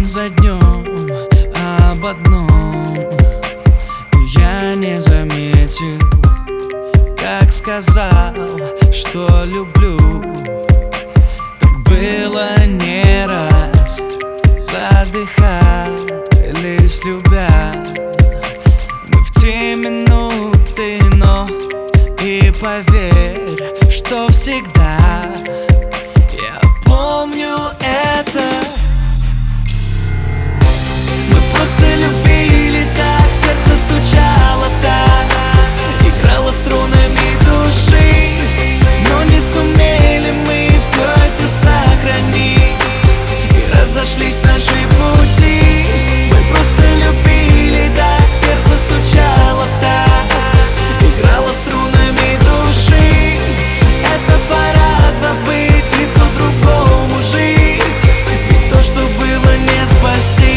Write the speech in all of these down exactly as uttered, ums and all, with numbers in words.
за днем об одном я не заметил, как сказал, что люблю. Так было не раз, задыхались, любя. Мы в те минуты, но и поверь, что всегда я помню это. Мы просто любили так, сердце стучало в такт, играло струнами души, но не сумели мы все это сохранить, и разошлись наши пути. Мы просто любили так, сердце стучало в такт, играло струнами души. Это пора забыть и по-другому жить, ведь то, что было, не спасти.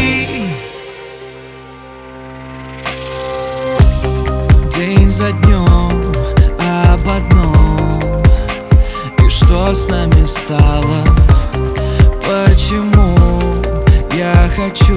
День за днем об одном, и что с нами стало? Почему я хочу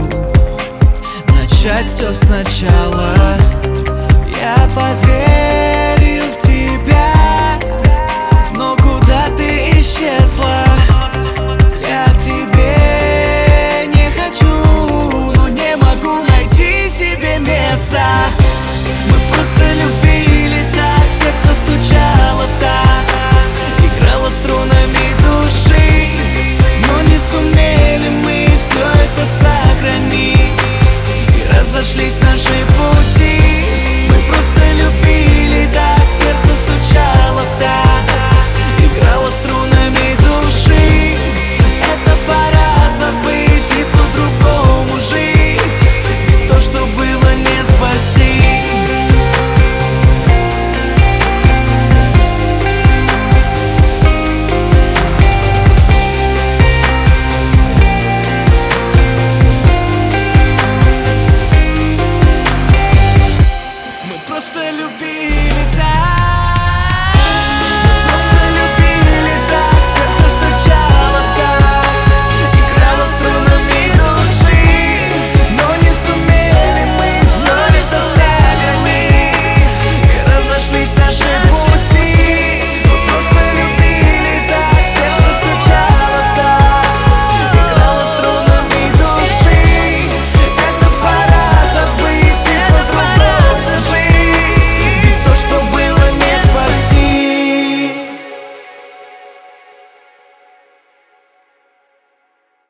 начать все сначала? Я поверил в тебя, но куда ты исчезла? Я к тебе не хочу, но не могу найти себе места. Мы просто любили так, сердце стучало в такт, играло струнами души, но не сумели мы все это сохранить, и разошлись наши пути. Мы просто любили так, сердце стучало в такт, играло струнами души. Это пора забыть и по-другому жить, ведь то, что было, не спасти. Просто любили так.